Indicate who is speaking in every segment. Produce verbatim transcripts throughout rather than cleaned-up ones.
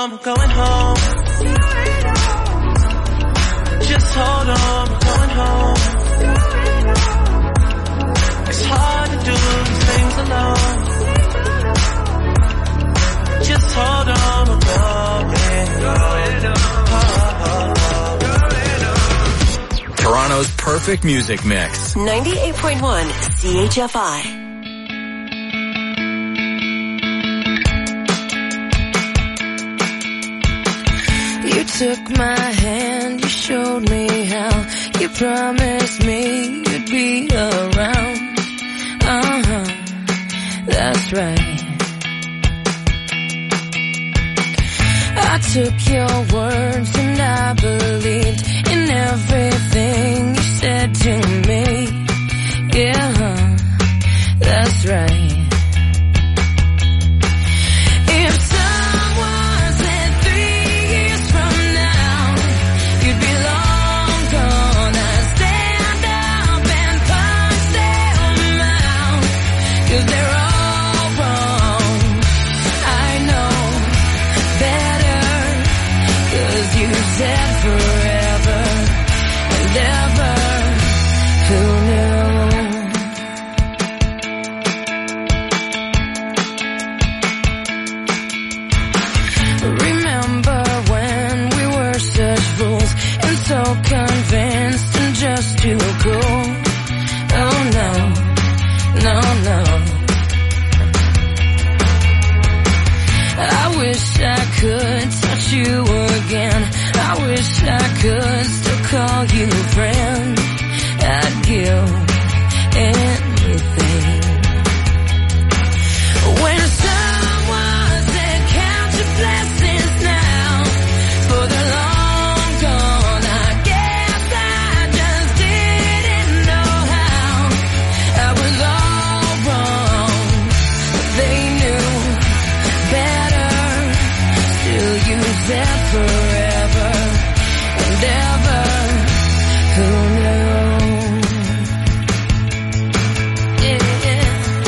Speaker 1: on, we're going home. Just hold on, we're going home. It's hard to do these things alone. Just hold on, we're going home.
Speaker 2: Toronto's perfect music mix.
Speaker 3: ninety-eight point one C H F I.
Speaker 4: You took my hand, you showed me how, you promised me you'd be around. Uh-huh, that's right. I took your words and I believed in everything you said to me. Yeah, that's right. Convinced and just too cool. Oh no, no, no. I wish I could touch you again. I wish I could still call you friend. I'd give anything. When someone said count your blessings now, for the long gone, there forever and ever. Who knew? Yeah.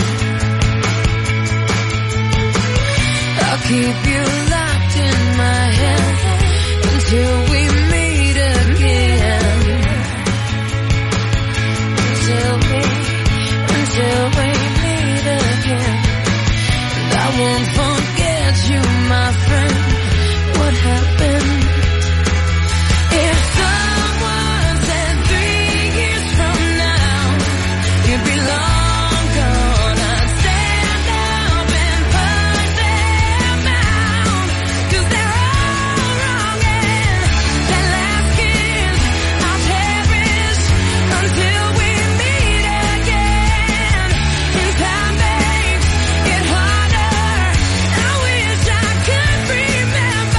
Speaker 4: I'll keep you locked in my head until we meet again. Until we, until we meet again. And I won't forget you, my friend. What happened? If someone said three years from now you'd be long gone, I'd stand up and punch them out, 'cause they're all wrong, and that last kiss I'll cherish until we meet again. In time makes it harder, I wish I could remember.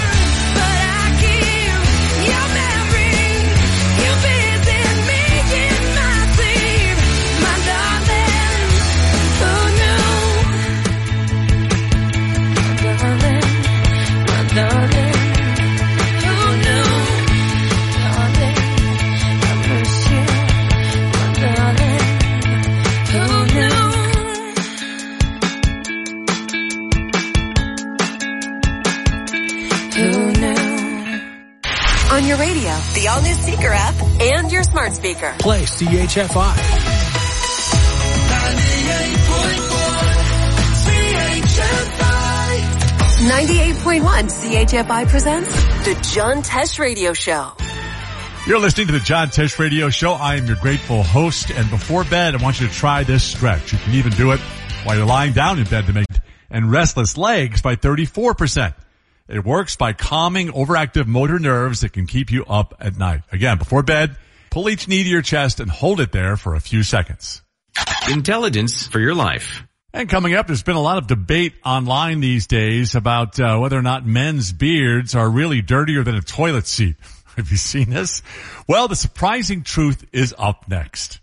Speaker 3: On your radio, the all-new Seeker app, and your smart speaker.
Speaker 5: Play C H F I.
Speaker 3: ninety-eight point one C H F I presents The John Tesh Radio Show.
Speaker 6: You're listening to The John Tesh Radio Show. I am your grateful host, and before bed, I want you to try this stretch. You can even do it while you're lying down in bed to make and restless legs by thirty-four percent. It works by calming overactive motor nerves that can keep you up at night. Again, before bed, pull each knee to your chest and hold it there for a few seconds.
Speaker 7: Intelligence for your life.
Speaker 6: And coming up, there's been a lot of debate online these days about uh, whether or not men's beards are really dirtier than a toilet seat. Have you seen this? Well, the surprising truth is up next.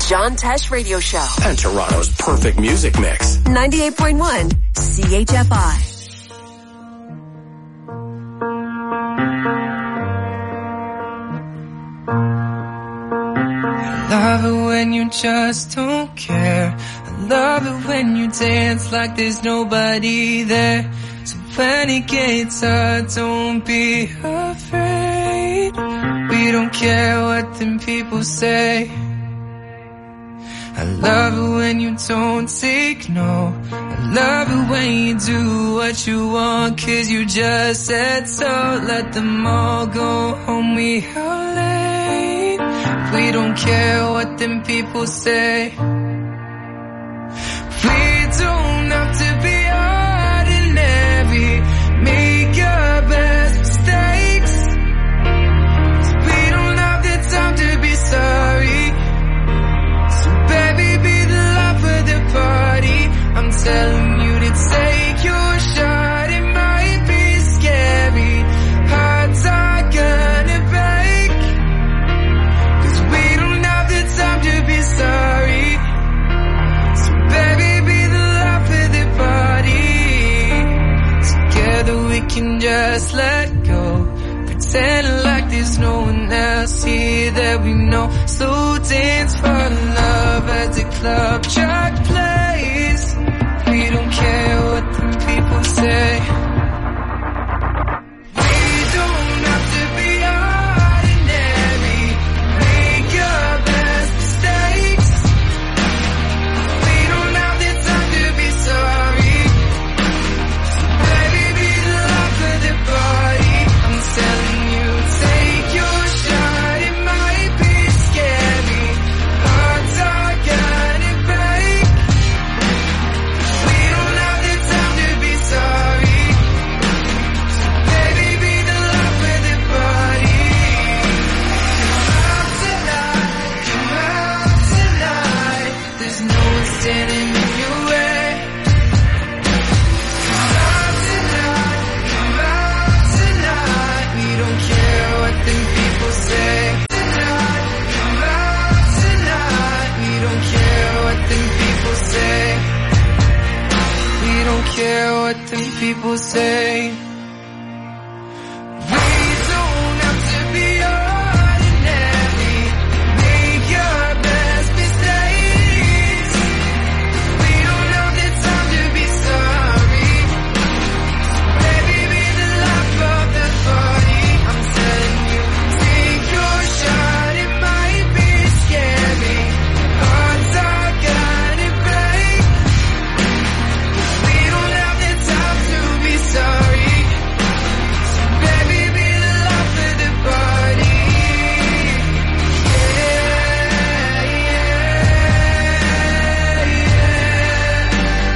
Speaker 3: John Tesh Radio Show.
Speaker 2: And Toronto's perfect music mix.
Speaker 3: ninety-eight point one C H F I.
Speaker 5: Love it when you just don't care. I love it when you dance like there's nobody there. So when it gets hard, don't be afraid. We don't care what them people say. I love it when you don't take no. I love it when you do what you want, cause you just said so. Let them all go home, we are late. We don't care what them people say. We don't have to be ordinary. Make your best mistakes. We don't have the time to be sorry. So baby, be the life of the party. I'm telling you to take your shot. It might be scary. Hearts are gonna break. Cause we don't have the time to be sorry. So baby, be the life of the party. Together we can just let go. Pretend like there's no one else here that we know. So dance for love as the club track plays. We don't care what the people say. We don't have to be ordinary. Make your best mistakes. We don't have the time to be sorry. So baby, be the life of the party. I'm telling you, take your shot. It might be scary. Hearts are gonna break. We don't have the time to be sorry. So baby, be the life of the party. Come out tonight, come out tonight. There's no one standing in your way. Come out tonight, come out tonight. We don't care what them people say. Tonight, come out tonight. We don't care what them people say. We don't care what them people say. We don't have to be ordinary. Make your best mistakes. We don't have the time to be sorry. Baby, be the life of the party. I'm telling you, take your shot. It might be scary. Hearts are gonna break. We don't have the time to be sorry. So baby, be the life of the party. Yeah, yeah, yeah.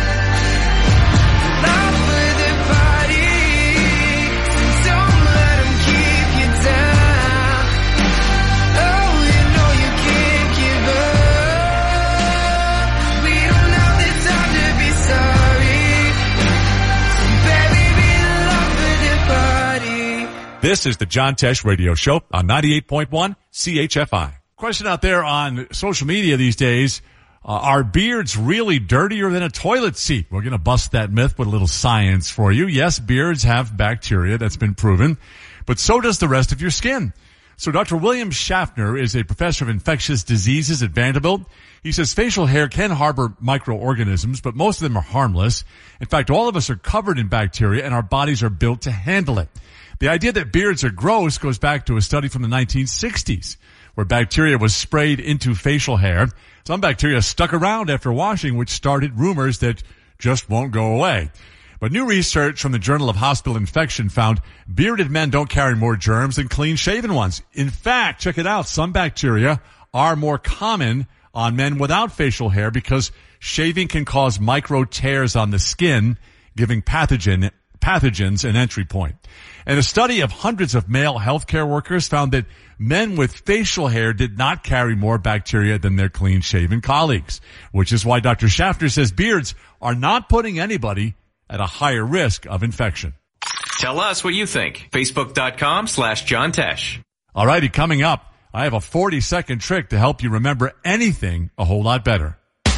Speaker 5: Life of the party. So don't let 'em keep you down. Oh, you know you can't give up. We don't have the time to be sorry. So baby, be the life of the party.
Speaker 6: This is the John Tesh Radio Show on ninety-eight point one C H F I. Question out there on social media these days, uh, are beards really dirtier than a toilet seat? We're going to bust that myth with a little science for you. Yes, beards have bacteria, that's been proven, but so does the rest of your skin. So Doctor William Schaffner is a professor of infectious diseases at Vanderbilt. He says facial hair can harbor microorganisms, but most of them are harmless. In fact, all of us are covered in bacteria and our bodies are built to handle it. The idea that beards are gross goes back to a study from the nineteen sixties, where bacteria was sprayed into facial hair. Some bacteria stuck around after washing, which started rumors that just won't go away. But new research from the Journal of Hospital Infection found bearded men don't carry more germs than clean-shaven ones. In fact, check it out, some bacteria are more common on men without facial hair because shaving can cause micro tears on the skin, giving pathogen pathogens an entry point. And a study of hundreds of male healthcare workers found that men with facial hair did not carry more bacteria than their clean-shaven colleagues, which is why Doctor Schaffner says beards are not putting anybody at a higher risk of infection.
Speaker 7: Tell us what you think. Facebook.com slash John Tesh.
Speaker 6: All righty, coming up, I have a forty second trick to help you remember anything a whole lot better.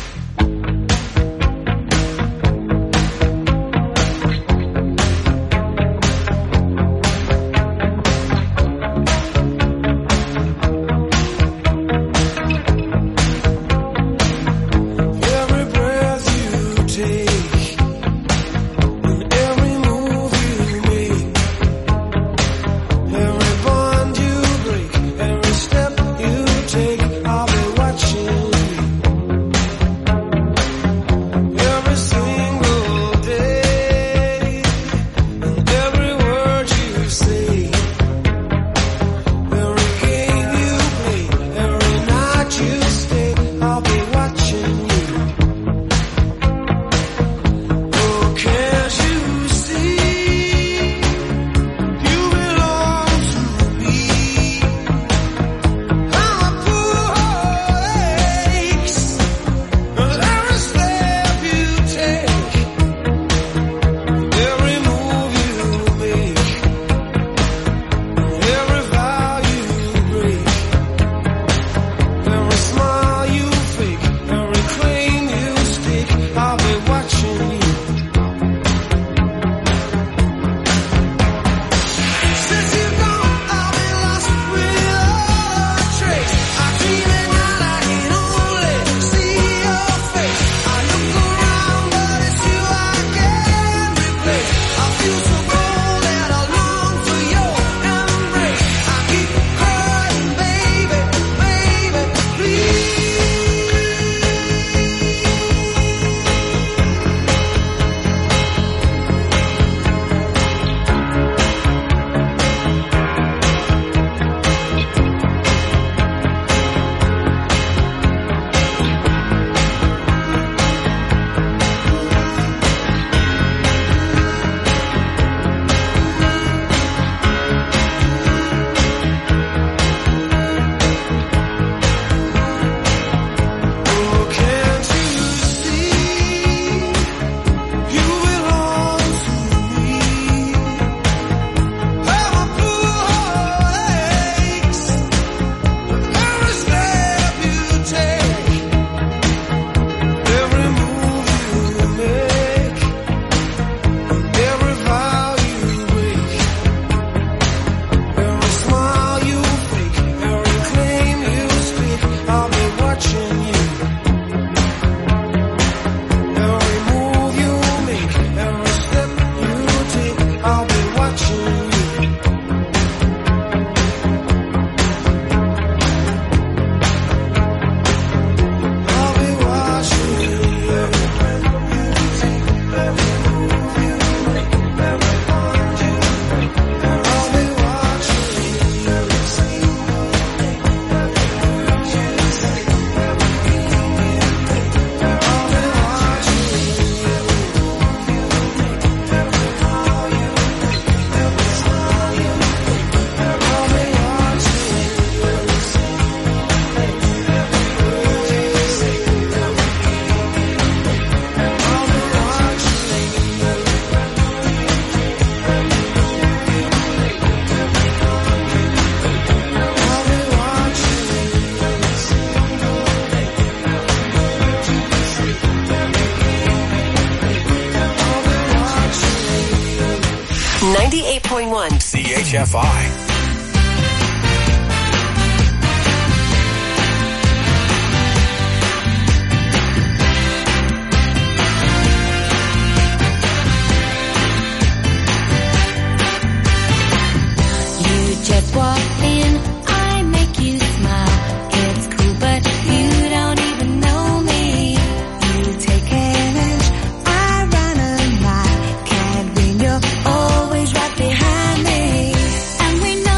Speaker 3: ninety-eight point one
Speaker 2: C H F I.
Speaker 4: Just walk in, I make you smile. It's cool, but you don't even know me. You take an inch, I run a mile. Can't win, you're always right behind me. And we know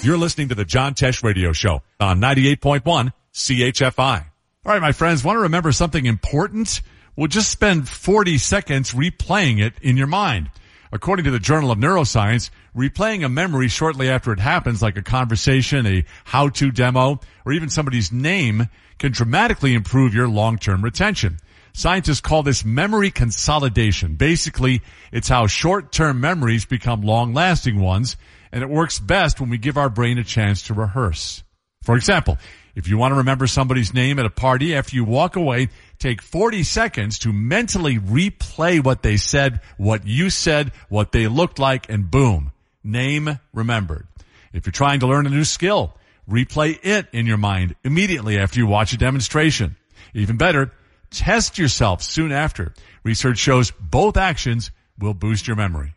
Speaker 6: You're listening to the John Tesh Radio Show on ninety-eight point one C H F I. All right, my friends, want to remember something important? Well, just spend forty seconds replaying it in your mind. According to the Journal of Neuroscience, replaying a memory shortly after it happens, like a conversation, a how-to demo, or even somebody's name, can dramatically improve your long-term retention. Scientists call this memory consolidation. Basically, it's how short-term memories become long-lasting ones, and it works best when we give our brain a chance to rehearse. For example, if you want to remember somebody's name at a party, after you walk away, take forty seconds to mentally replay what they said, what you said, what they looked like, and boom, name remembered. If you're trying to learn a new skill, replay it in your mind immediately after you watch a demonstration. Even better, test yourself soon after. Research shows both actions will boost your memory.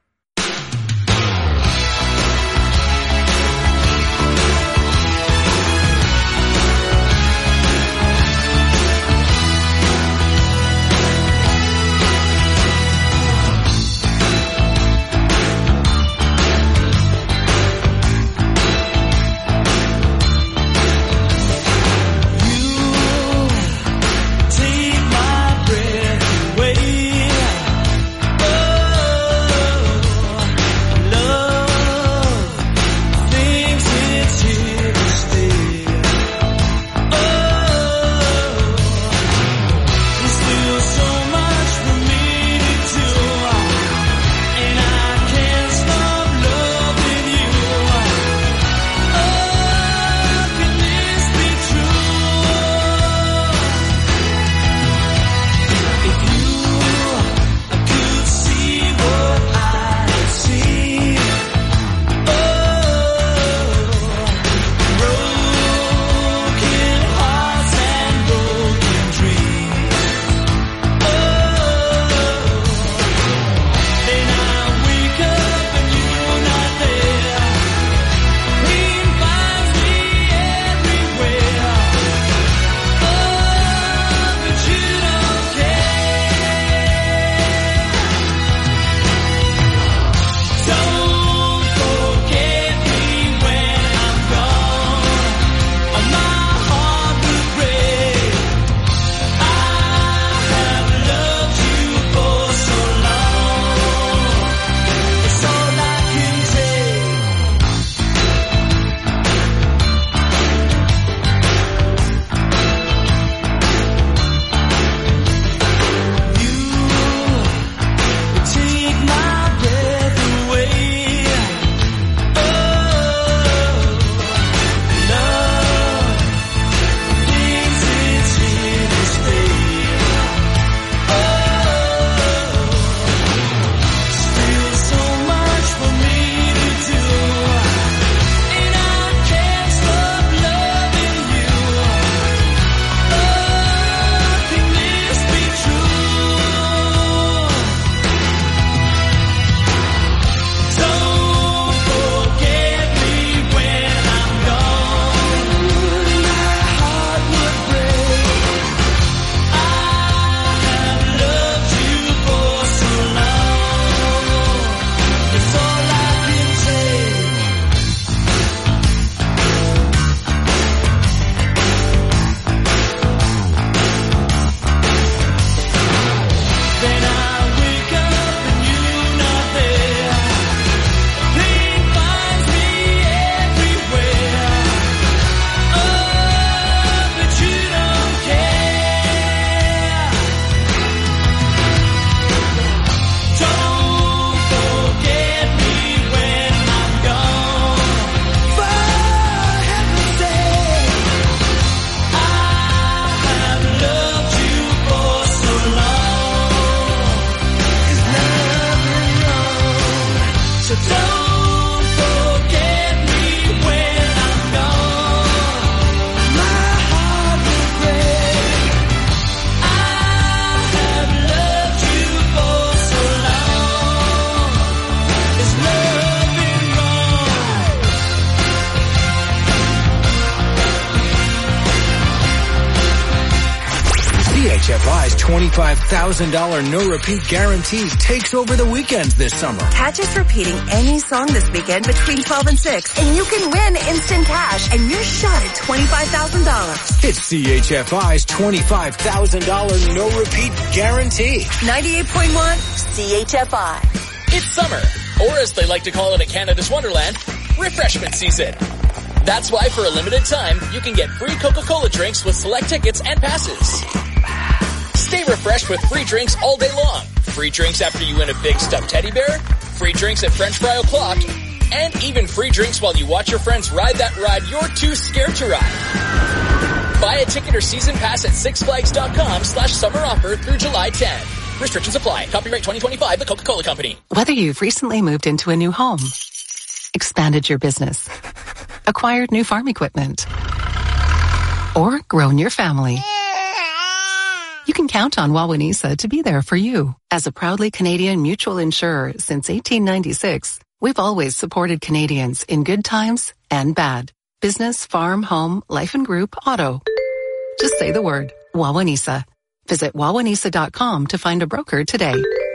Speaker 2: C H F
Speaker 8: F I's twenty-five thousand dollars no-repeat guarantee takes over the weekends this summer.
Speaker 3: Catch us repeating any song this weekend between twelve and six, and you can win instant cash and your shot at twenty-five thousand dollars.
Speaker 8: It's C H F I's twenty-five thousand dollars no-repeat guarantee.
Speaker 3: ninety-eight point one C H F I.
Speaker 9: It's summer, or as they like to call it at Canada's Wonderland, refreshment season. That's why for a limited time, you can get free Coca-Cola drinks with select tickets and passes. Stay refreshed with free drinks all day long. Free drinks after you win a big stuffed teddy bear, free drinks at French Fry O'Clock, and even free drinks while you watch your friends ride that ride you're too scared to ride. Buy a ticket or season pass at sixflags.com slash summer offer through July tenth. Restrictions apply. Copyright twenty twenty-five, The Coca-Cola Company.
Speaker 10: Whether you've recently moved into a new home, expanded your business, acquired new farm equipment, or grown your family, you can count on Wawanesa to be there for you. As a proudly Canadian mutual insurer since eighteen ninety-six, we've always supported Canadians in good times and bad. Business, farm, home, life and group, auto. Just say the word, Wawanesa. Visit wawanesa dot com to find a broker today.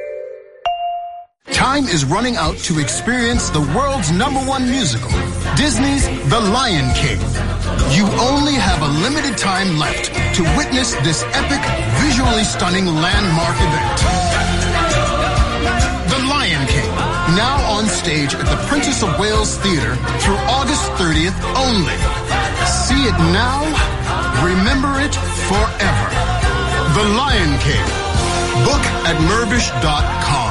Speaker 11: Time is running out to experience the world's number one musical, Disney's The Lion King. You only have a limited time left to witness this epic, visually stunning landmark event. The Lion King, now on stage at the Princess of Wales Theatre through August thirtieth only. See it now, remember it forever. The Lion King. Book at mervish dot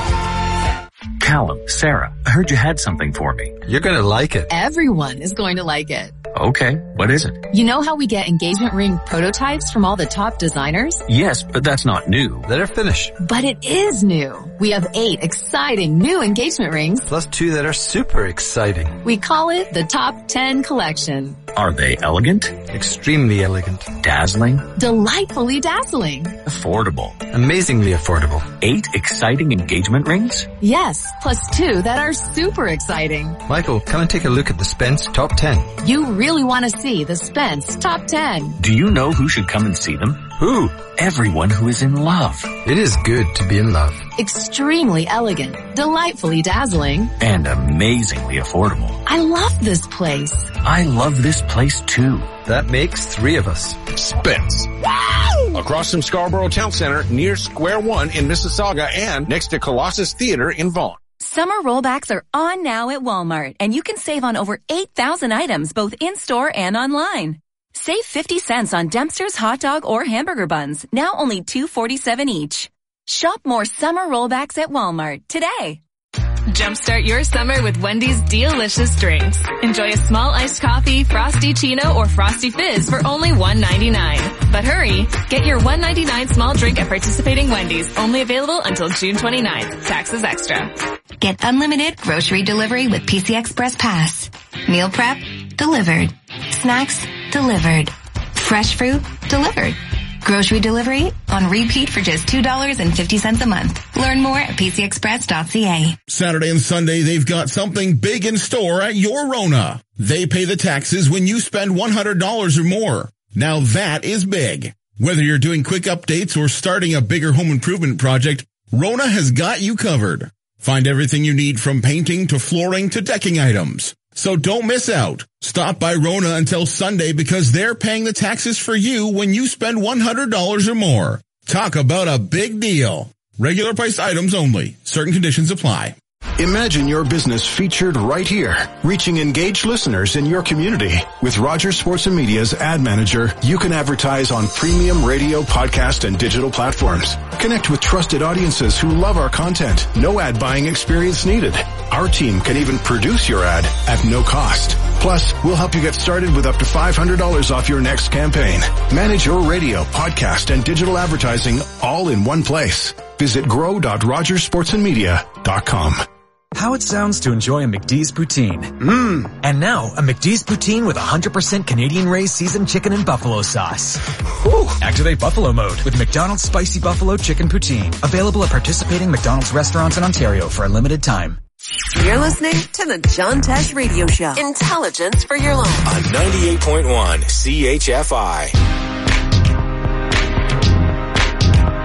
Speaker 11: com.
Speaker 12: Callum, Sarah, I heard you had something for me.
Speaker 13: You're gonna like it.
Speaker 14: Everyone is going to like it.
Speaker 12: Okay, what is it?
Speaker 14: You know how we get engagement ring prototypes from all the top designers?
Speaker 12: Yes, but that's not new.
Speaker 13: Let her finish.
Speaker 14: But it is new. We have eight exciting new engagement rings.
Speaker 13: Plus two that are super exciting.
Speaker 14: We call it the Top ten Collection.
Speaker 12: Are they elegant?
Speaker 13: Extremely elegant.
Speaker 12: Dazzling?
Speaker 14: Delightfully dazzling.
Speaker 12: Affordable?
Speaker 13: Amazingly affordable.
Speaker 12: Eight exciting engagement rings?
Speaker 14: Yes, plus two that are super exciting.
Speaker 13: Michael, come and take a look at the Spence Top ten.
Speaker 14: You really want to see the Spence Top ten.
Speaker 12: Do you know who should come and see them?
Speaker 13: Who?
Speaker 12: Everyone who is in love.
Speaker 13: It is good to be in love.
Speaker 14: Extremely elegant, delightfully dazzling,
Speaker 12: and amazingly affordable.
Speaker 14: I love this place.
Speaker 12: I love this place too.
Speaker 13: That makes three of us.
Speaker 15: Spence. Wow! Across from Scarborough Town Center, near Square One in Mississauga, and next to Colossus Theater in Vaughan.
Speaker 16: Summer rollbacks are on now at Walmart, and you can save on over eight thousand items both in-store and online. Save fifty cents on Dempster's hot dog or hamburger buns, now only two forty-seven each. Shop more summer rollbacks at Walmart today.
Speaker 17: Jumpstart your summer with Wendy's delicious drinks. Enjoy a small iced coffee, frosty chino, or frosty fizz for only one ninety-nine. But hurry, get your one ninety-nine small drink at participating Wendy's, only available until June twenty-ninth. Taxes extra.
Speaker 18: Get unlimited grocery delivery with P C Express Pass. Meal prep, delivered. Snacks, delivered. Fresh fruit, delivered. Grocery delivery on repeat for just two dollars and fifty cents a month. Learn more at p c express dot c a.
Speaker 19: Saturday and Sunday, they've got something big in store at your Rona. They pay the taxes when you spend one hundred dollars or more. Now that is big. Whether you're doing quick updates or starting a bigger home improvement project, Rona has got you covered. Find everything you need from painting to flooring to decking items. So don't miss out. Stop by Rona until Sunday because they're paying the taxes for you when you spend one hundred dollars or more. Talk about a big deal. Regular price items only. Certain conditions apply.
Speaker 2: Imagine your business featured right here, reaching engaged listeners in your community. With Rogers Sports and Media's Ad Manager, you can advertise on premium radio, podcast, and digital platforms. Connect with trusted audiences who love our content. No ad buying experience needed. Our team can even produce your ad at no cost. Plus, we'll help you get started with up to five hundred dollars off your next campaign. Manage your radio, podcast, and digital advertising all in one place. Visit grow dot rogers sports and media dot com.
Speaker 20: How it sounds to enjoy a McDee's poutine. Mmm. And now, a McDee's poutine with one hundred percent Canadian-raised seasoned chicken and buffalo sauce. Whew. Activate Buffalo Mode with McDonald's Spicy Buffalo Chicken Poutine. Available at participating McDonald's restaurants in Ontario for a limited time.
Speaker 3: You're listening to the John Tesh Radio Show. Intelligence for your life.
Speaker 2: On ninety-eight point one C H F I.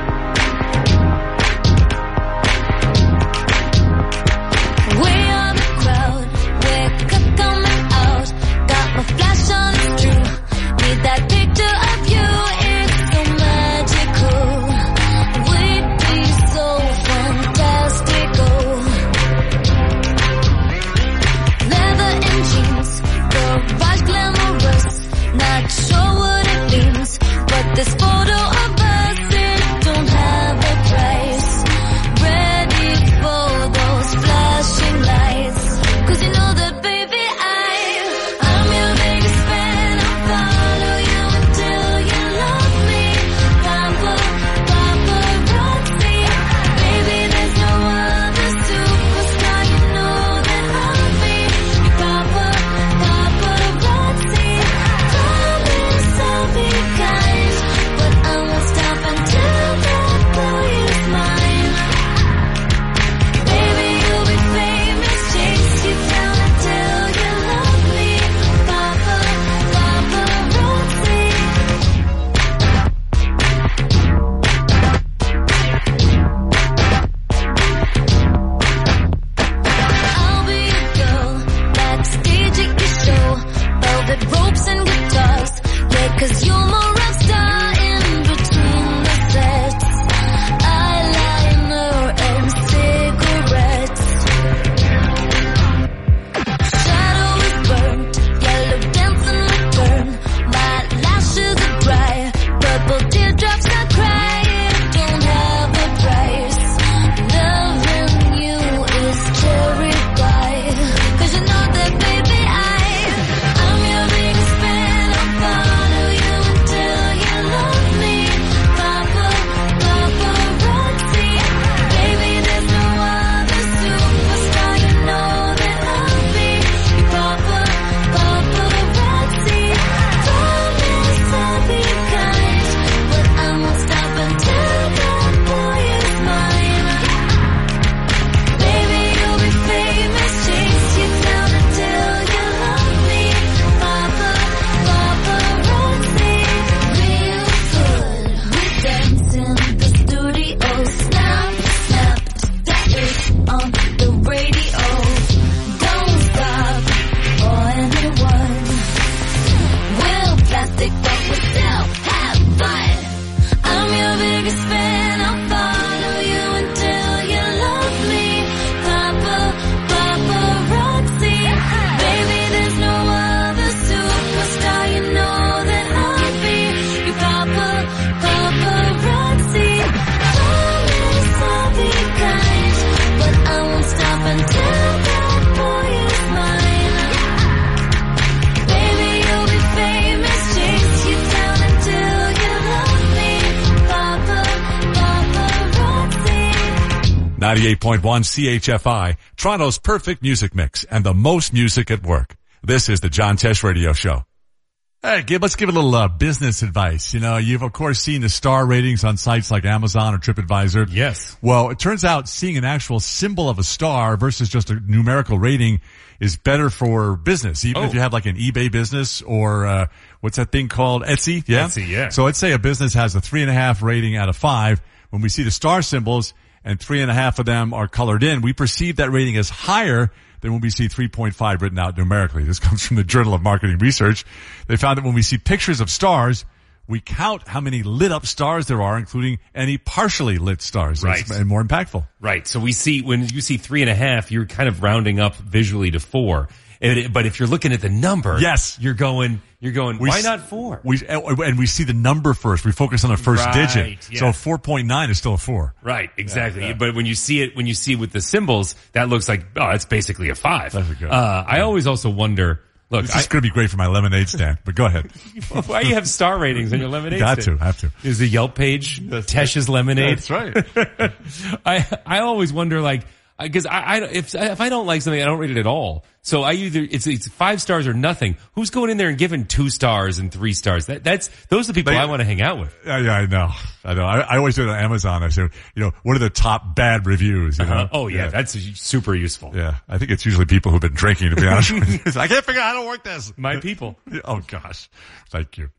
Speaker 6: ninety-eight point one C H F I, Toronto's perfect music mix and the most music at work. This is the John Tesh Radio Show. Hey, give, let's give a little uh, business advice. You know, you've of course seen the star ratings on sites like Amazon or TripAdvisor.
Speaker 5: Yes.
Speaker 6: Well, it turns out seeing an actual symbol of a star versus just a numerical rating is better for business, even
Speaker 5: Oh.
Speaker 6: if you have like an eBay business or uh what's that thing called? Etsy? Yeah.
Speaker 5: Etsy, yeah.
Speaker 6: So let's say a business has a three and a half rating out of five. When we see the star symbols and three and a half of them are colored in, we perceive that rating as higher than when we see three point five written out numerically. This comes from the Journal of Marketing Research. They found that when we see pictures of stars, we count how many lit up stars there are, including any partially lit stars.
Speaker 5: Right.
Speaker 6: It's more impactful.
Speaker 5: Right. So we see, when you see three and a half, you're kind of rounding up visually to four. And it, but if you're looking at the number,
Speaker 6: yes,
Speaker 5: you're going, you're going,
Speaker 6: We
Speaker 5: why
Speaker 6: s-
Speaker 5: not four?
Speaker 6: We, and we see the number first. We focus on the first
Speaker 5: Right,
Speaker 6: digit.
Speaker 5: yeah.
Speaker 6: So four point nine is still a four.
Speaker 5: Right, exactly.
Speaker 6: Yeah, yeah.
Speaker 5: But when you see it, when you see with the symbols, that looks like, oh, that's basically a five.
Speaker 6: That's a good.
Speaker 5: Uh, I always also wonder, look,
Speaker 6: This
Speaker 5: I,
Speaker 6: is going to be great for my lemonade stand, but go ahead.
Speaker 5: why do you have star ratings on your lemonade
Speaker 6: Got
Speaker 5: stand?
Speaker 6: to, have to.
Speaker 5: Is the Yelp page Tesh's Lemonade?
Speaker 6: That's right.
Speaker 5: I I always wonder, like, because I, I if if I don't like something, I don't rate it at all. So I either it's it's five stars or nothing. Who's going in there and giving two stars and three stars? That that's those are the people
Speaker 6: They-
Speaker 5: I want to hang out with.
Speaker 6: Yeah, yeah, I know. I know. I, I always do it on Amazon. I say, you know, what are the top bad reviews? You know?
Speaker 5: Uh-huh. Oh yeah, that's super useful.
Speaker 6: Yeah, I think it's usually people who've been drinking, to be honest with you. I can't figure out how to work this.
Speaker 5: My people.
Speaker 6: Oh gosh. Thank you.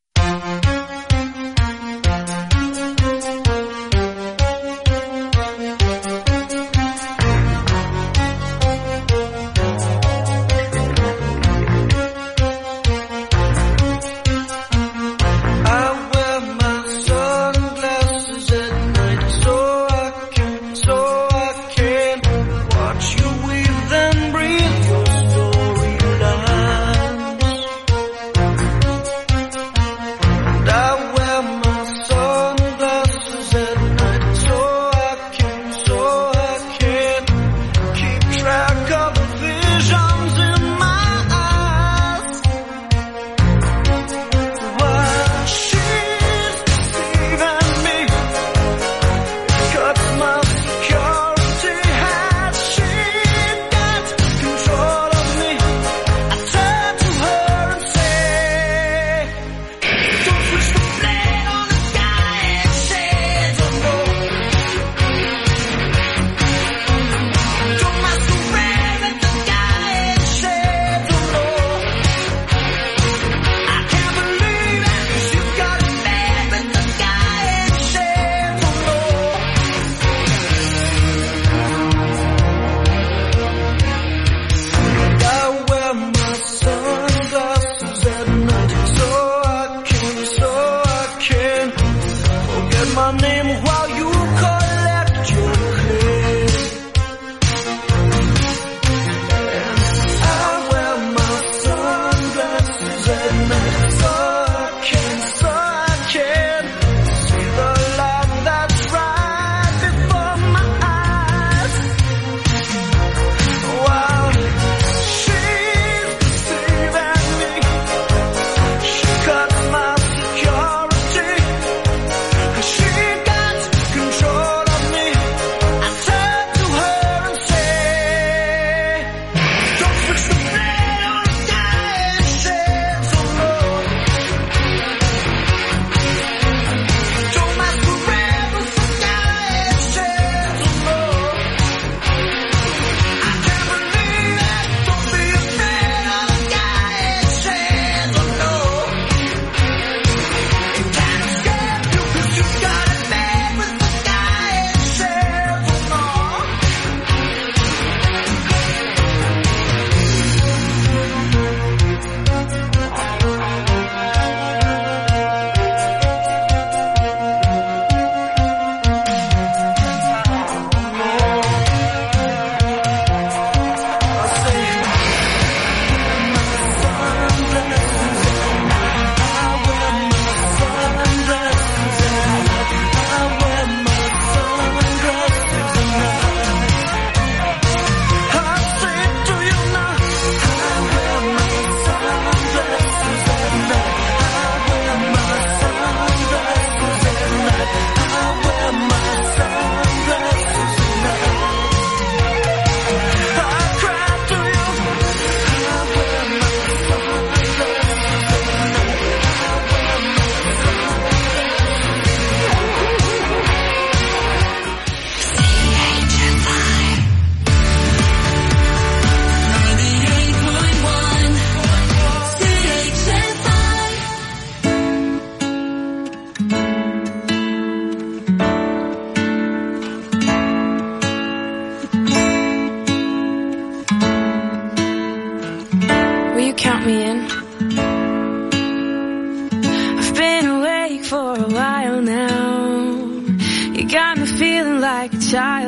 Speaker 1: I wear my sunglasses at night so I can, so I can watch you weave and breathe your storylines. And I wear my sunglasses at night so I can, so I can keep track of the visions in my eyes. While she's deceiving me, cuts my security hat. She's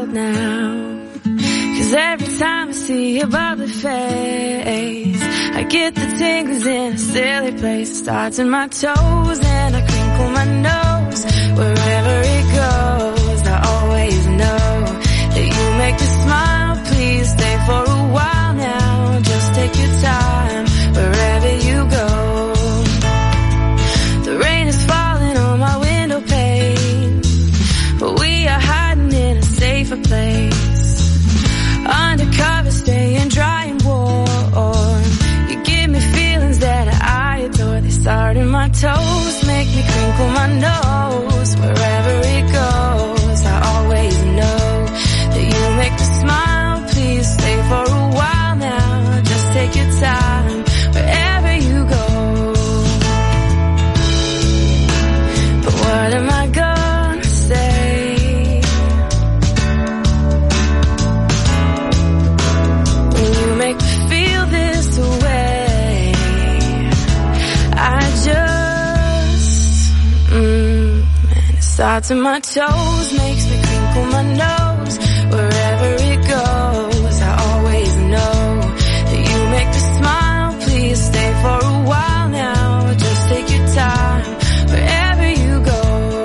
Speaker 4: child now. Cause every time I see your bubbly face, I get the tingles in a silly place. It starts in my toes and I crinkle my nose. Wherever it goes, I always know that you make me smile. Please stay for a while now. Just take your time wherever you go. The rain is falling on my window pane, but we are hiding in a safer place. Undercover, staying dry and warm. You give me feelings that I adore. They start in my toes, make me crinkle my nose. Wherever it goes, I always know that you make me smile. Please stay for a while now. Just take your time wherever you go. But what am I gonna say? Make me feel this way. I just, mm, and it starts in my toes, makes me crinkle my nose. Wherever it goes, I always know that you make me smile. Please stay for a while now. Just take your time wherever you go.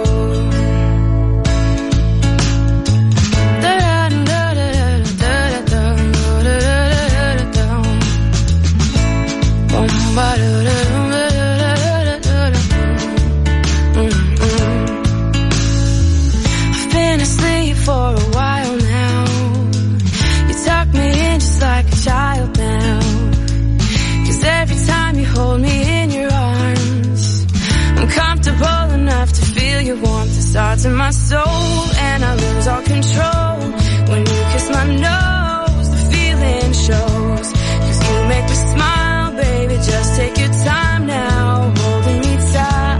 Speaker 4: I've been asleep for a while now. You tuck me in just like a child now. Cause every time you hold me in your arms, I'm comfortable enough to feel your warmth. It starts in my soul and I lose all control. When you kiss my nose, the feeling shows. Cause you make me smile, baby, just take your time now, holding me tight.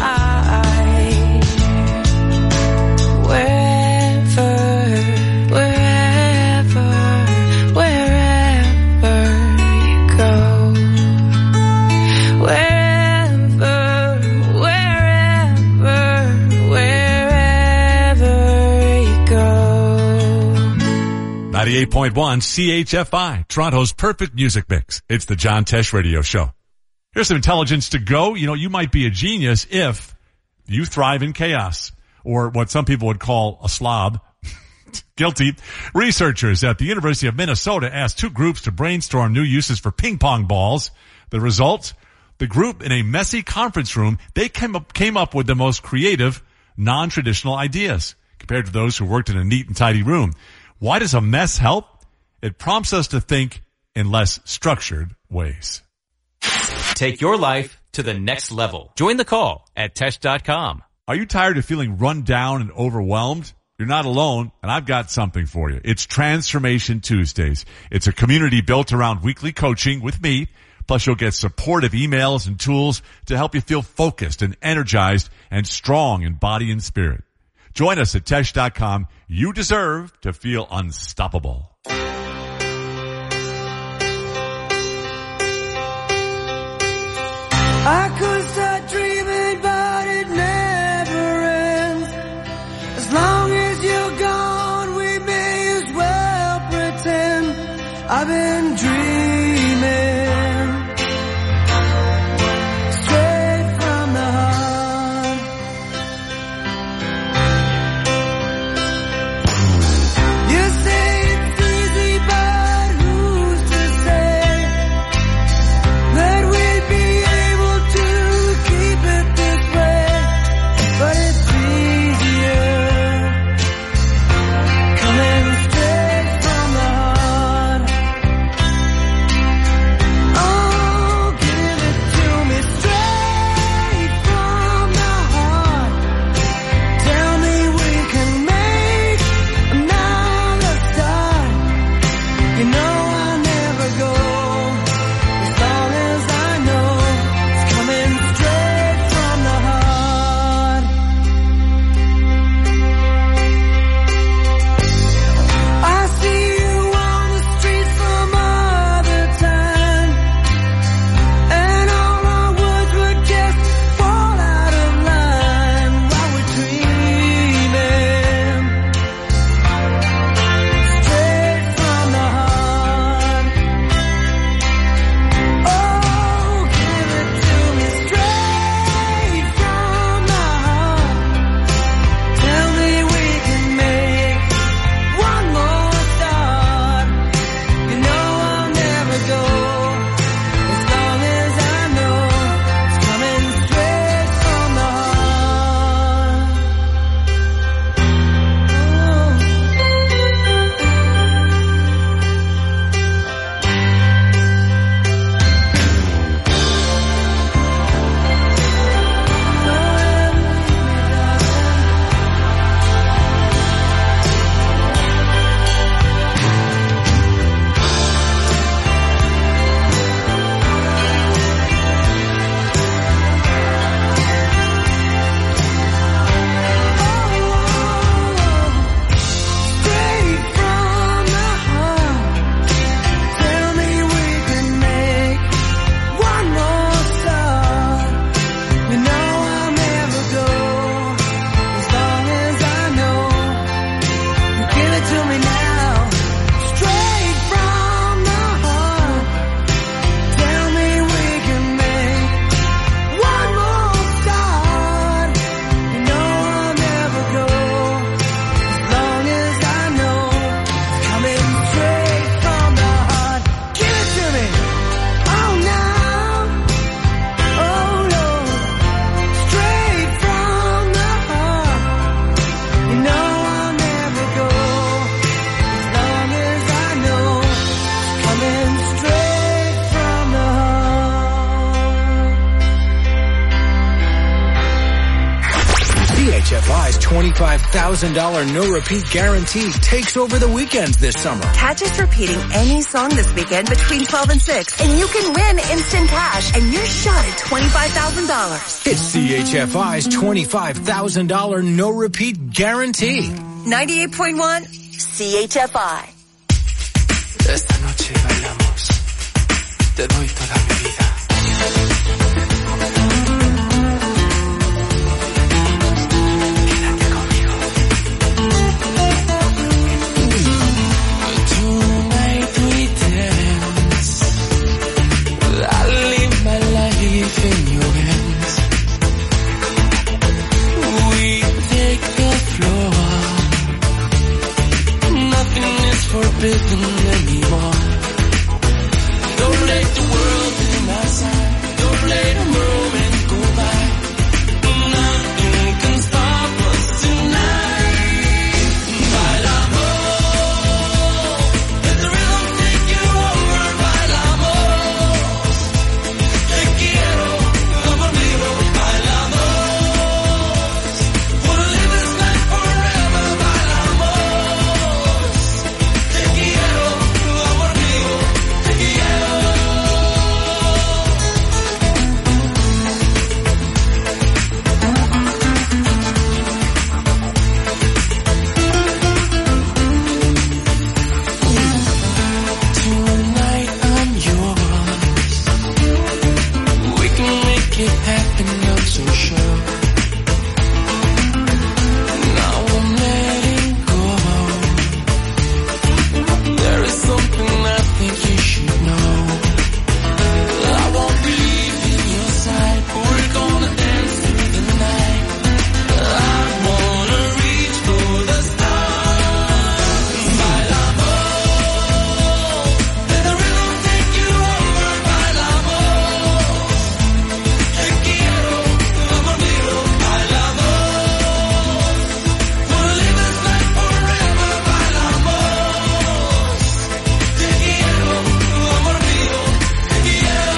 Speaker 4: Wherever, wherever, wherever you go. Wherever, wherever, wherever you go.
Speaker 6: ninety-eight point one C H F I, Toronto's perfect music mix. It's the John Tesh Radio Show. Here's some intelligence to go. You know, you might be a genius if you thrive in chaos, or what some people would call a slob. Guilty. Researchers at the University of Minnesota asked two groups to brainstorm new uses for ping pong balls. The result? The group in a messy conference room, they came up, came up with the most creative, non-traditional ideas compared to those who worked in a neat and tidy room. Why does a mess help? It prompts us to think in less structured ways.
Speaker 20: Take your life to the next level. Join the call at Tesh dot com.
Speaker 6: Are you tired of feeling run down and overwhelmed? You're not alone, and I've got something for you. It's Transformation Tuesdays. It's a community built around weekly coaching with me. Plus, you'll get supportive emails and tools to help you feel focused and energized and strong in body and spirit. Join us at Tesh dot com. You deserve to feel unstoppable.
Speaker 1: I could start dreaming, but it never ends. As long as you're gone, we may as well pretend I've been dreaming straight from the heart. You say it's easy, but who's to say that we'd be keep it this way? But it's easier coming straight from the heart.
Speaker 8: twenty-five thousand dollars no-repeat guarantee takes over the weekends this summer.
Speaker 3: Catch us repeating any song this weekend between twelve and six, and you can win instant cash and your shot at twenty-five thousand dollars.
Speaker 8: It's C H F I's twenty-five thousand dollars no-repeat guarantee.
Speaker 3: ninety-eight point one C H F I.
Speaker 5: Esta noche bailamos. Te doy toda mi vida. Tonight we dance. I live my life in your hands. We take the floor. Nothing is forbidden anymore. Don't let the world in our side. Don't let a moment go by. Nothing can stop us tonight. Bailamos. Let the rhythm take you over. Bailamos. Te quiero, amor mío. Bailamos. Wanna live this life forever. Bailamos. Te quiero, amor mío. Te quiero. Tonight I'm yours. We can make it happen, I'm so sure. Now I'm letting go. There is something I think you should know. I won't be leaving your side. We're gonna dance through the night. I wanna reach for the stars. Bailamos. Let the rhythm take you over. Bailamos. Te quiero, amor mío. Bailamos. Wanna live this life forever. Bailamos. Te quiero, amor mío. Te quiero.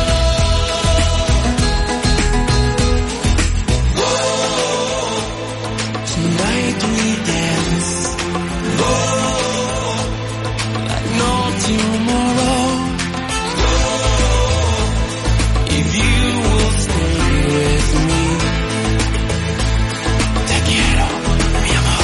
Speaker 5: Tonight we dance. Oh, like no tomorrow. Oh, if you will stay with me. Te quiero, mi amor.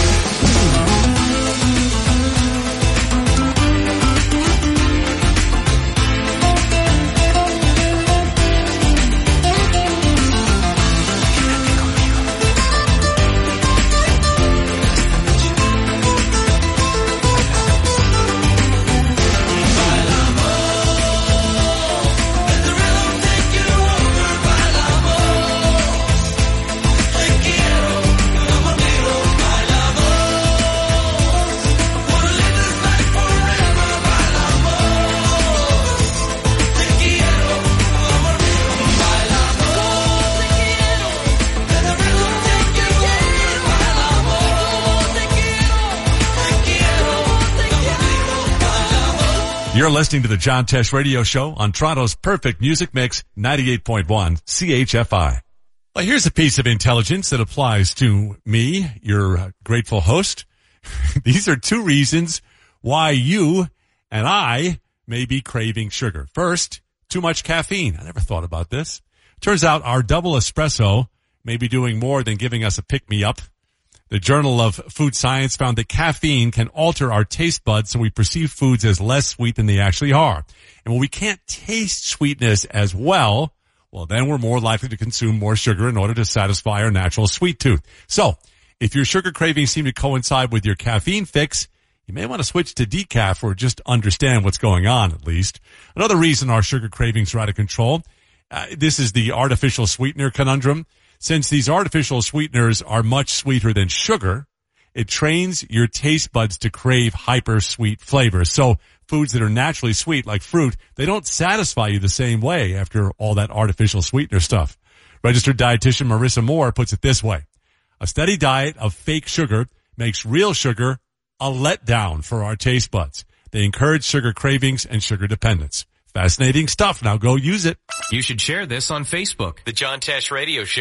Speaker 6: You're listening to the John Tesh Radio Show on Toronto's perfect music mix, ninety-eight point one C H F I. Well, here's a piece of intelligence that applies to me, your grateful host. These are two reasons why you and I may be craving sugar. First, too much caffeine. I never thought about this. Turns out our double espresso may be doing more than giving us a pick-me-up. The Journal of Food Science found that caffeine can alter our taste buds so we perceive foods as less sweet than they actually are. And when we can't taste sweetness as well, well, then we're more likely to consume more sugar in order to satisfy our natural sweet tooth. So, if your sugar cravings seem to coincide with your caffeine fix, you may want to switch to decaf or just understand what's going on at least. Another reason our sugar cravings are out of control, uh, this is the artificial sweetener conundrum. Since these artificial sweeteners are much sweeter than sugar, it trains your taste buds to crave hyper sweet flavors. So foods that are naturally sweet, like fruit, they don't satisfy you the same way after all that artificial sweetener stuff. Registered dietitian Marissa Moore puts it this way. A steady diet of fake sugar makes real sugar a letdown for our taste buds. They encourage sugar cravings and sugar dependence. Fascinating stuff. Now go use it.
Speaker 7: You should share this on Facebook. The John Tesh Radio Show.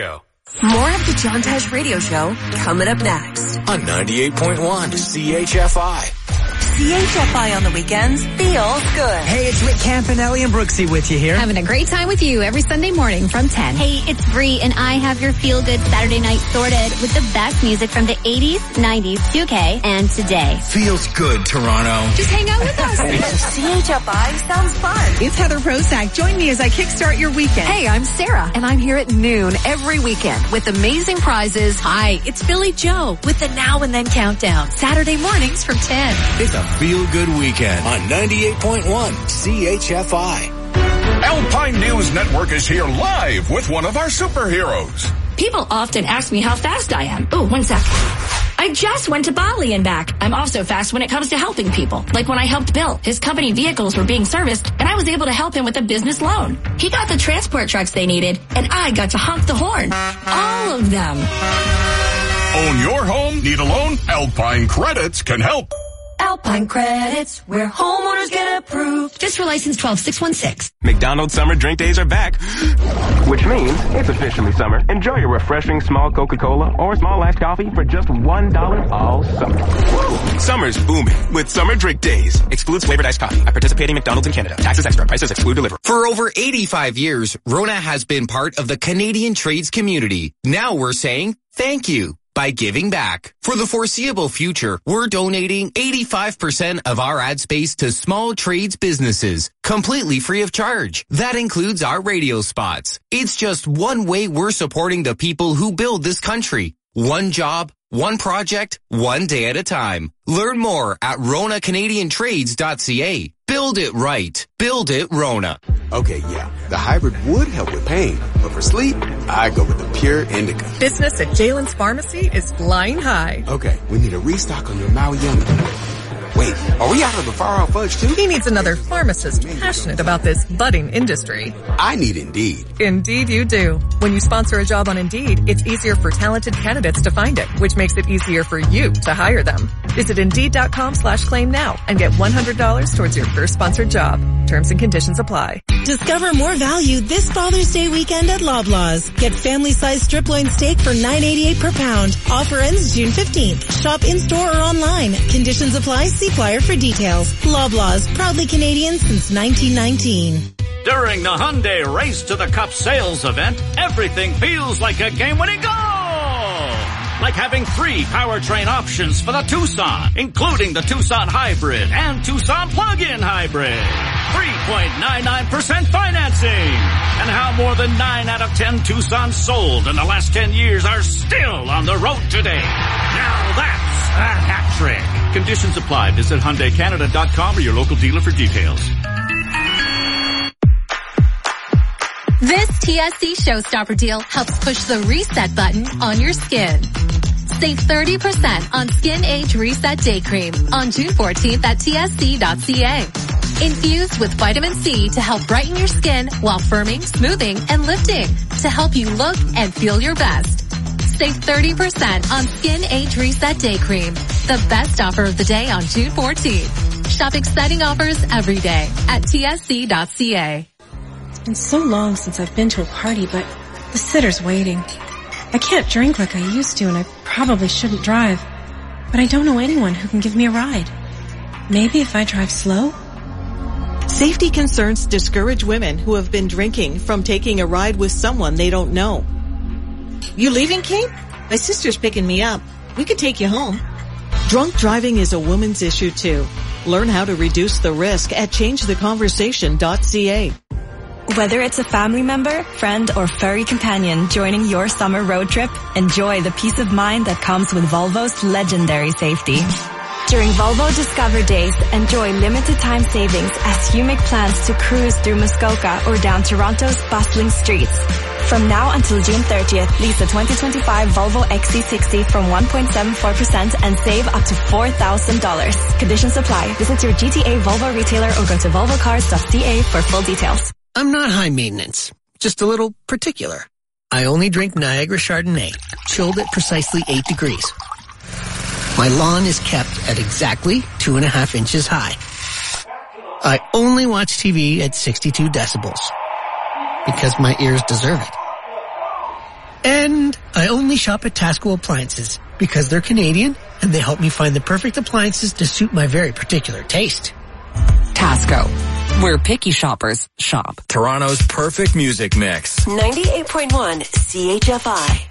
Speaker 3: More of the John Tesh Radio Show coming up next.
Speaker 8: On ninety-eight point one C H F I.
Speaker 3: C H F I on the weekends feels good.
Speaker 21: Hey, it's Rick Campanelli and Brooksy with you here.
Speaker 22: Having a great time with you every Sunday morning from ten.
Speaker 23: Hey, it's Bree, and I have your feel-good Saturday night sorted with the best music from the eighties, nineties, two K, and today.
Speaker 8: Feels good, Toronto.
Speaker 22: Just hang out with us.
Speaker 3: C H F I sounds fun.
Speaker 22: It's Heather Prosack. Join me as I kickstart your weekend.
Speaker 3: Hey, I'm Sarah, and I'm here at noon every weekend with amazing prizes.
Speaker 22: Hi, it's Billy Joe with the Now and Then Countdown. Saturday mornings from ten.
Speaker 8: It's a feel-good weekend on ninety-eight point one C H F I.
Speaker 24: Alpine News Network is here live with one of our superheroes.
Speaker 25: People often ask me how fast I am. Oh, one sec. I just went to Bali and back. I'm also fast when it comes to helping people. Like when I helped Bill. His company vehicles were being serviced, and I was able to help him with a business loan. He got the transport trucks they needed, and I got to honk the horn. All of them.
Speaker 24: Own your home? Need a loan? Alpine Credits can help.
Speaker 3: Alpine Credits, where homeowners get approved.
Speaker 25: Just for license twelve six one six.
Speaker 26: McDonald's summer drink days are back, which means it's officially summer. Enjoy a refreshing small Coca-Cola or small iced coffee for just one dollar all summer. Whoa. Summer's booming with summer drink days. Excludes flavored iced coffee at participating McDonald's in Canada. Taxes extra. Prices exclude delivery.
Speaker 27: For over eighty-five years, Rona has been part of the Canadian trades community. Now we're saying thank you by giving back. For the foreseeable future, we're donating eighty-five percent of our ad space to small trades businesses, completely free of charge. That includes our radio spots. It's just one way we're supporting the people who build this country. One job, one project, one day at a time. Learn more at rona canadian trades dot c a. Build it right. Build it Rona.
Speaker 28: Okay, yeah, the hybrid would help with pain, but for sleep, I go with the Pure Indica.
Speaker 29: Business at Jalen's Pharmacy is flying high.
Speaker 28: Okay, we need a restock on your Maui Yummy. Wait, are we out of the far-out fudge too?
Speaker 29: He needs another pharmacist passionate about this budding industry.
Speaker 28: I need Indeed.
Speaker 29: Indeed you do. When you sponsor a job on Indeed, it's easier for talented candidates to find it, which makes it easier for you to hire them. Visit Indeed.com slash claim now and get one hundred dollars towards your first sponsored job. Terms and conditions apply.
Speaker 30: Discover more value this Father's Day weekend at Loblaws. Get family-sized strip loin steak for nine eighty-eight per pound. Offer ends June fifteenth. Shop in-store or online. Conditions apply. See flyer for details. Loblaws, proudly Canadian since nineteen nineteen.
Speaker 31: During the Hyundai Race to the Cup sales event, everything feels like a game-winning goal! Like having three powertrain options for the Tucson, including the Tucson Hybrid and Tucson Plug-in Hybrid. three point nine nine percent financing. And how more than nine out of ten Tucsons sold in the last ten years are still on the road today. Now that's a hat trick. Conditions apply. Visit Hyundai Canada dot com or your local dealer for details.
Speaker 22: This T S C Showstopper deal helps push the reset button on your skin. Save thirty percent on Skin Age Reset Day Cream on June fourteenth at T S C dot C A. Infused with vitamin C to help brighten your skin while firming, smoothing, and lifting to help you look and feel your best. Save thirty percent on Skin Age Reset Day Cream. The best offer of the day on June fourteenth. Shop exciting offers every day at T S C dot C A.
Speaker 32: It's been so long since I've been to a party, but the sitter's waiting. I can't drink like I used to, and I probably shouldn't drive. But I don't know anyone who can give me a ride. Maybe if I drive slow?
Speaker 33: Safety concerns discourage women who have been drinking from taking a ride with someone they don't know. You leaving, Kate? My sister's picking me up. We could take you home. Drunk driving is a woman's issue too. Learn how to reduce the risk at change the conversation dot c a.
Speaker 34: Whether it's a family member, friend, or furry companion joining your summer road trip, enjoy the peace of mind that comes with Volvo's legendary safety. During Volvo Discover Days, enjoy limited time savings as you make plans to cruise through Muskoka or down Toronto's bustling streets. From now until June thirtieth, lease a twenty twenty-five Volvo X C sixty from one point seven four percent and save up to four thousand dollars. Conditions apply. Visit your G T A Volvo retailer or go to volvo cars dot c a for full details.
Speaker 35: I'm not high maintenance, just a little particular. I only drink Niagara Chardonnay, chilled at precisely eight degrees. My lawn is kept at exactly two and a half inches high. I only watch T V at sixty-two decibels, because my ears deserve it. And I only shop at Tasco Appliances because they're Canadian and they help me find the perfect appliances to suit my very particular taste.
Speaker 1: Tasco, where picky shoppers shop.
Speaker 8: Toronto's perfect music mix.
Speaker 3: ninety-eight point one C H F I.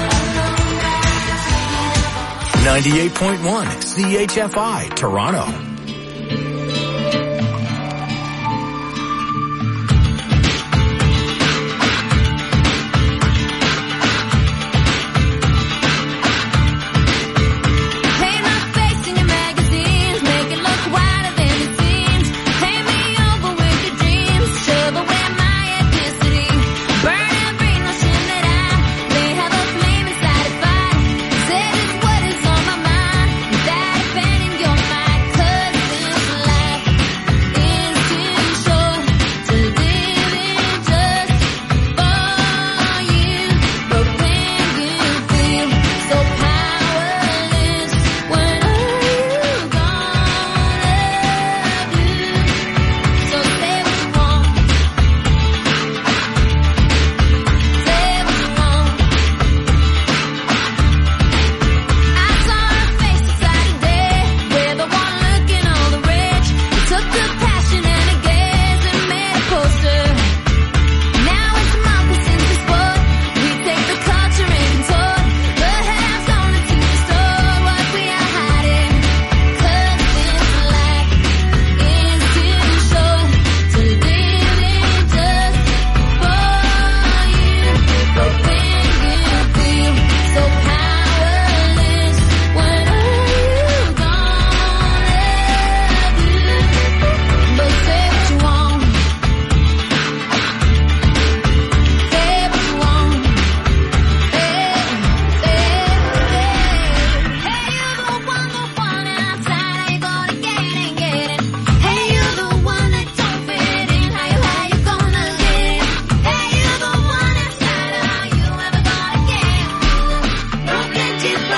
Speaker 8: ninety-eight point one C H F I, Toronto.